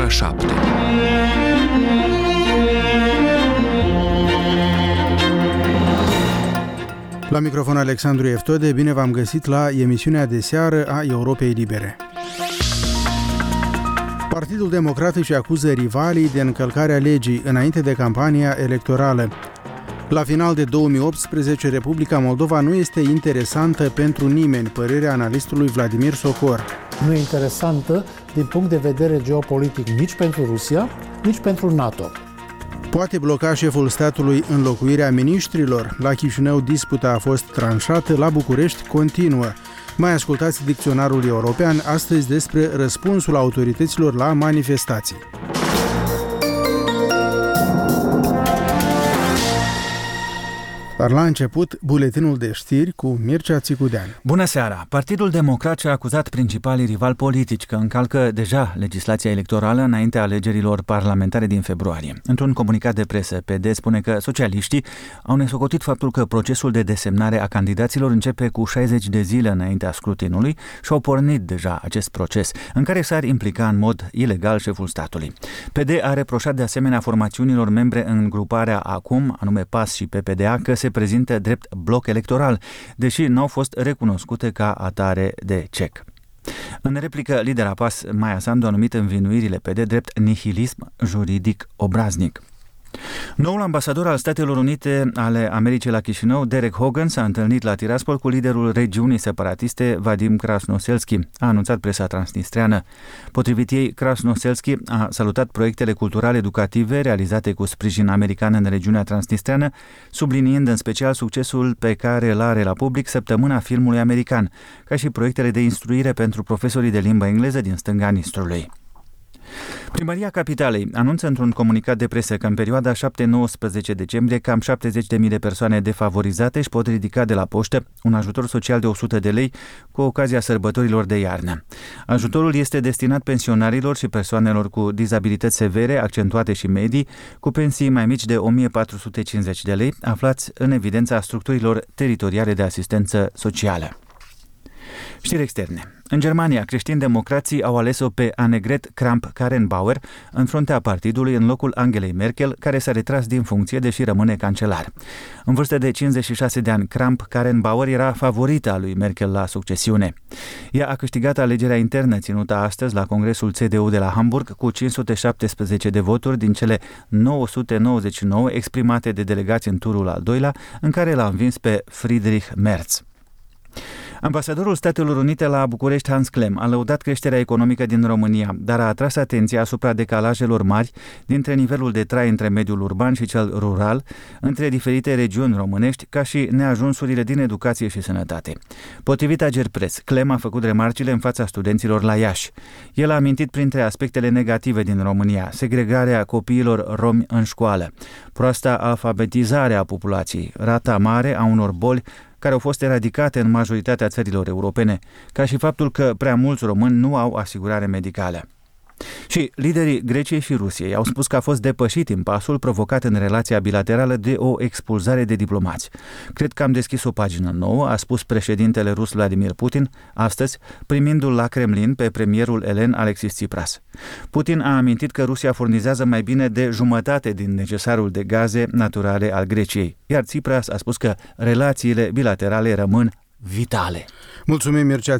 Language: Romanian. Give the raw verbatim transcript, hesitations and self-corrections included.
ora șapte. La microfon Alexandru Eftode, bine v-am găsit la emisiunea de seară a Europei Libere. Partidul Democrat își acuză rivalii de încălcarea legii înainte de campania electorală. La final de două mii optsprezece, Republica Moldova nu este interesantă pentru nimeni, părerea analistului Vladimir Socor. Nu e interesantă din punct de vedere geopolitic nici pentru Rusia, nici pentru NATO. Poate bloca șeful statului înlocuirea miniștrilor? La Chișinău disputa a fost tranșată, la București continuă. Mai ascultați dicționarul european astăzi despre răspunsul autorităților la manifestații. Dar la început, buletinul de știri cu Mircea Țicudean. Bună seara! Partidul Democrat a acuzat principalii rivali politici că încalcă deja legislația electorală înaintea alegerilor parlamentare din februarie. Într-un comunicat de presă, P D spune că socialiștii au nesocotit faptul că procesul de desemnare a candidaților începe cu șaizeci de zile înaintea scrutinului și au pornit deja acest proces, în care s-ar implica în mod ilegal șeful statului. P D a reproșat de asemenea formațiunilor membre în gruparea Acum, anume P A S și P P D A, că se prezintă drept bloc electoral, deși n-au fost recunoscute ca atare de C E C. În replică, lidera P A S, Maia Sandu, a numit învinuirile P D drept nihilism juridic obraznic. Noul ambasador al Statelor Unite ale Americii la Chișinău, Derek Hogan, s-a întâlnit la Tiraspol cu liderul regiunii separatiste, Vadim Krasnoselski, a anunțat presa transnistreană. Potrivit ei, Krasnoselski a salutat proiectele cultural-educative realizate cu sprijin american în regiunea transnistreană, subliniind în special succesul pe care îl are la public Săptămâna Filmului American, ca și proiectele de instruire pentru profesorii de limbă engleză din stânga Nistrului. Primăria Capitalei anunță într-un comunicat de presă că în perioada șapte-nouăsprezece decembrie cam șaptezeci de mii de persoane defavorizate își pot ridica de la poștă un ajutor social de o sută de lei cu ocazia sărbătorilor de iarnă. Ajutorul este destinat pensionarilor și persoanelor cu dizabilități severe, accentuate și medii, cu pensii mai mici de o mie patru sute cincizeci de lei, aflați în evidența structurilor teritoriale de asistență socială. Știri externe. În Germania, creștini-democrații au ales-o pe Annegret Kramp-Karrenbauer în fruntea partidului în locul Angelei Merkel, care s-a retras din funcție, deși rămâne cancelar. În vârstă de cincizeci și șase de ani, Kramp-Karrenbauer era favorita lui Merkel la succesiune. Ea a câștigat alegerea internă ținută astăzi la Congresul C D U de la Hamburg cu cinci sute șaptesprezece de voturi din cele nouă sute nouăzeci și nouă exprimate de delegați în turul al doilea, în care l-a învins pe Friedrich Merz. Ambasadorul Statelor Unite la București, Hans Klem, a lăudat creșterea economică din România, dar a atras atenția asupra decalajelor mari dintre nivelul de trai între mediul urban și cel rural, între diferite regiuni românești, ca și neajunsurile din educație și sănătate. Potrivit Agerpres, Klem a făcut remarcile în fața studenților la Iași. El a amintit printre aspectele negative din România: segregarea copiilor romi în școală, proasta alfabetizare a populației, rata mare a unor boli care au fost eradicate în majoritatea țărilor europene, ca și faptul că prea mulți români nu au asigurare medicală. Și liderii Greciei și Rusiei au spus că a fost depășit impasul provocat în relația bilaterală de o expulzare de diplomați. Cred că am deschis o pagină nouă, a spus președintele rus Vladimir Putin astăzi, primindu-l la Kremlin pe premierul elen Alexis Tsipras. Putin a amintit că Rusia furnizează mai bine de jumătate din necesarul de gaze naturale al Greciei, iar Tsipras a spus că relațiile bilaterale rămân vitale. Mulțumim, Mircea